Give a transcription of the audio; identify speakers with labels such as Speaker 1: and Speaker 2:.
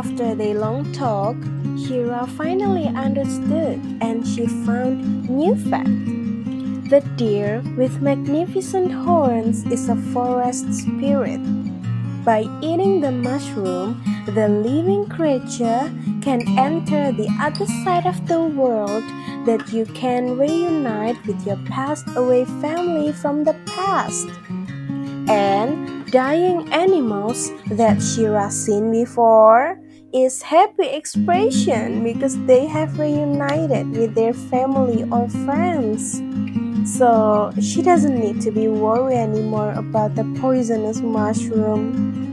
Speaker 1: After the long talk, Shira finally understood and she found new fact. The deer with magnificent horns is a forest spirit. By eating the mushroom, the living creature can enter the other side of the world that you can reunite with your passed away family from the past. And dying animals that Shira seen before is happy expression because they have reunited with their family or friends. So she doesn't need to be worried anymore about the poisonous mushroom.